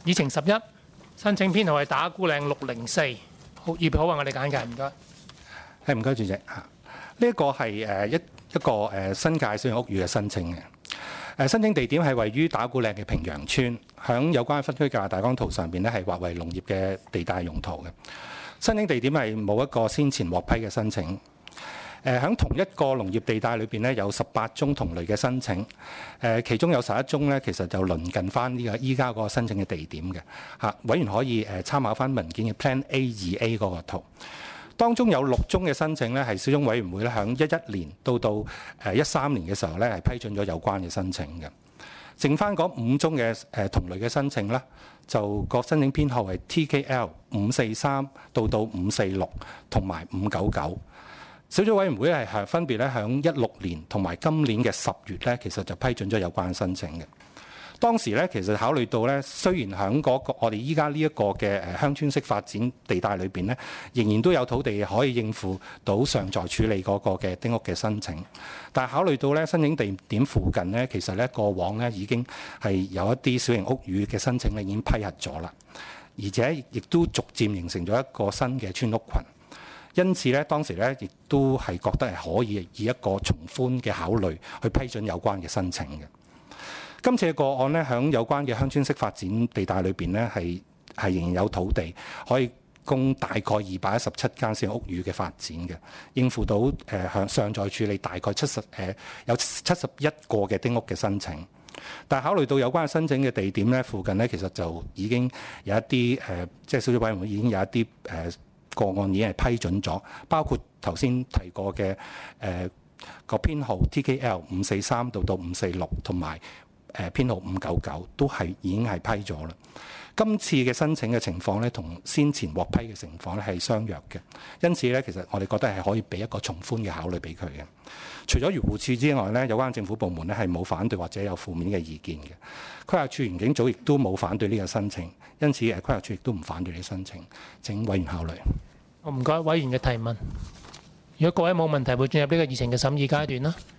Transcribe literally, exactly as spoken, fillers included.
議程十一，申請編號係打鼓嶺六零四。好，預備好啊！我哋簡介，唔該。 係唔該，主席嚇。呢一個係誒一一個誒新界小型屋宇嘅申請嘅。誒申請地點係位於打鼓嶺嘅平陽村，響有關分區計劃大綱圖上邊咧係劃為農業嘅地帶用途嘅。申請地點係冇一個先前獲批嘅申請。誒喺同一個農業地帶裏邊咧，有十八宗同類嘅申請，誒其中有十一宗咧，其實就鄰近翻呢個依家嗰個申請嘅地點嘅嚇。委員可以誒參考翻文件嘅 Plan A 二 A 嗰個圖，當中有六宗嘅申請咧，係小組委員會咧喺一一年到到誒一三年嘅時候咧，係批准咗有關嘅申請嘅。剩翻嗰五宗嘅誒同類嘅申請咧，就個申請編號係 T K L 五四三到到五四六同埋五九九。小組委員會係分別咧響一六年同埋今年嘅十月咧，其實就批准咗有關申請嘅。當時咧，其實考慮到咧，雖然喺嗰個我哋依家呢一個嘅誒鄉村式發展地帶裏邊咧，仍然都有土地可以應付到尚在處理嗰個嘅丁屋嘅申請，但係考慮到咧申請地點附近咧，其實咧過往咧已經係有一啲小型屋宇嘅申請咧已經批核咗啦，而且亦都逐漸形成咗一個新嘅村屋群。因此咧，當時咧亦都係覺得係可以以一個從寬嘅考慮去批准有關嘅申請嘅。今次嘅個案咧，響有關嘅鄉村式發展地帶裏邊咧，係係仍然有土地可以供大概二百一十七間小型屋宇嘅發展嘅，應付到誒向尚在處理大概七十誒有七十一個嘅丁屋嘅申請。但係考慮到有關嘅申請嘅地點咧，附近咧其實就已經有一啲誒、呃，即係小組委員會已經有一啲誒。呃個案已經係批准咗，包括頭先提過嘅誒個編號 T K L 五四三到到五四六，同埋誒編號五九九都係已經係批咗啦。今次嘅申請嘅情況咧，同先前獲批嘅情況咧係相若嘅，因此咧，其實我哋覺得係可以俾一個從寬嘅考慮俾佢嘅。除咗漁護署之外咧，有關政府部門咧係冇反對或者有負面嘅意見嘅。規劃署園境組亦都冇反對呢個申請，因此誒規劃署亦都唔反對呢個申請。請委員考慮。 我唔該委員嘅提問。如果各位冇問題，會進入呢個議程嘅審議階段啦。